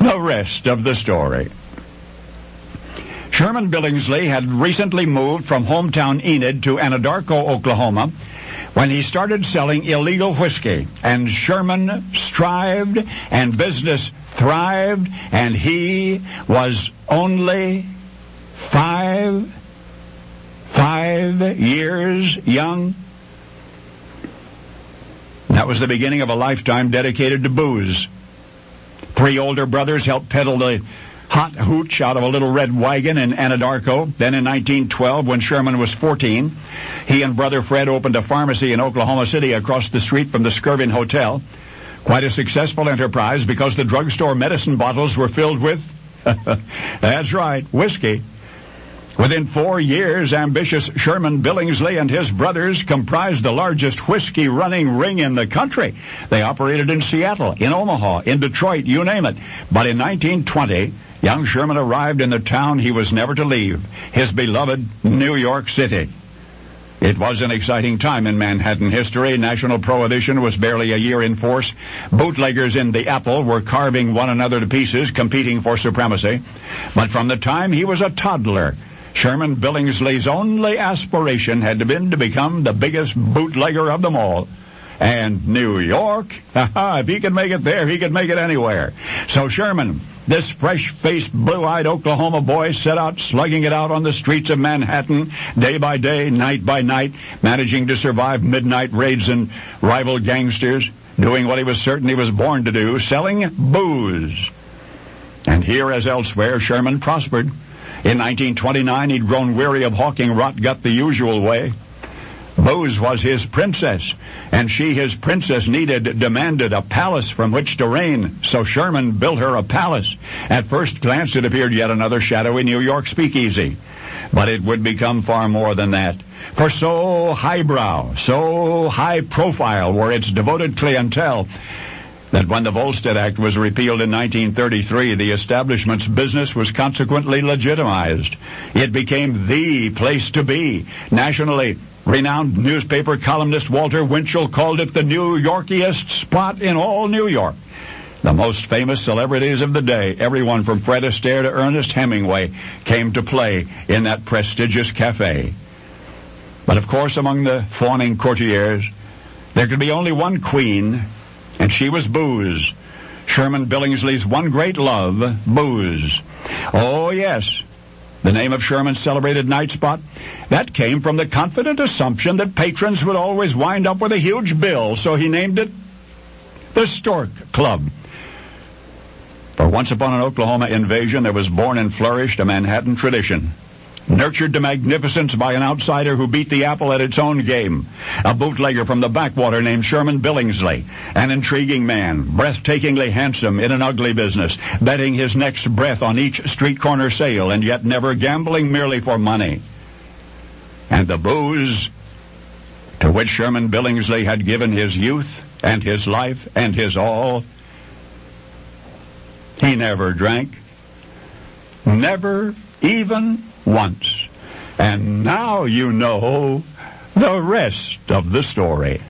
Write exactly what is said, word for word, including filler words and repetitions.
the rest of the story. Sherman Billingsley had recently moved from hometown Enid to Anadarko, Oklahoma, when he started selling illegal whiskey, and Sherman strived and business thrived, and he was only five, five years young. That was the beginning of a lifetime dedicated to booze. Three older brothers helped peddle the hot hooch out of a little red wagon in Anadarko. Then in nineteen twelve, when Sherman was fourteen, he and brother Fred opened a pharmacy in Oklahoma City across the street from the Skirvin Hotel. Quite a successful enterprise because the drugstore medicine bottles were filled with, that's right, whiskey. Within four years, ambitious Sherman Billingsley and his brothers comprised the largest whiskey-running ring in the country. They operated in Seattle, in Omaha, in Detroit, you name it. But in nineteen twenty, young Sherman arrived in the town he was never to leave, his beloved New York City. It was an exciting time in Manhattan history. National prohibition was barely a year in force. Bootleggers in the apple were carving one another to pieces, competing for supremacy. But from the time he was a toddler, Sherman Billingsley's only aspiration had been to become the biggest bootlegger of them all. And New York, if he could make it there, he could make it anywhere. So Sherman, this fresh-faced, blue-eyed Oklahoma boy, set out slugging it out on the streets of Manhattan, day by day, night by night, managing to survive midnight raids and rival gangsters, doing what he was certain he was born to do, selling booze. And here, as elsewhere, Sherman prospered. In nineteen twenty-nine, he'd grown weary of hawking rot gut the usual way. Booze was his princess, and she, his princess, needed, demanded a palace from which to reign. So Sherman built her a palace. At first glance, it appeared yet another shadowy New York speakeasy. But it would become far more than that. For so highbrow, so high profile were its devoted clientele, that when the Volstead Act was repealed in nineteen thirty-three, the establishment's business was consequently legitimized. It became the place to be. Nationally renowned newspaper columnist Walter Winchell called it the New Yorkiest spot in all New York. The most famous celebrities of the day, everyone from Fred Astaire to Ernest Hemingway, came to play in that prestigious cafe. But of course, among the fawning courtiers, there could be only one queen, and she was booze. Sherman Billingsley's one great love, booze. Oh, yes, the name of Sherman's celebrated night spot, that came from the confident assumption that patrons would always wind up with a huge bill, so he named it the Stork Club. For once upon an Oklahoma invasion, there was born and flourished a Manhattan tradition, nurtured to magnificence by an outsider who beat the apple at its own game, a bootlegger from the backwater named Sherman Billingsley, an intriguing man, breathtakingly handsome in an ugly business, betting his next breath on each street corner sale, and yet never gambling merely for money. And the booze to which Sherman Billingsley had given his youth and his life and his all, he never drank, never even once. And now you know the rest of the story.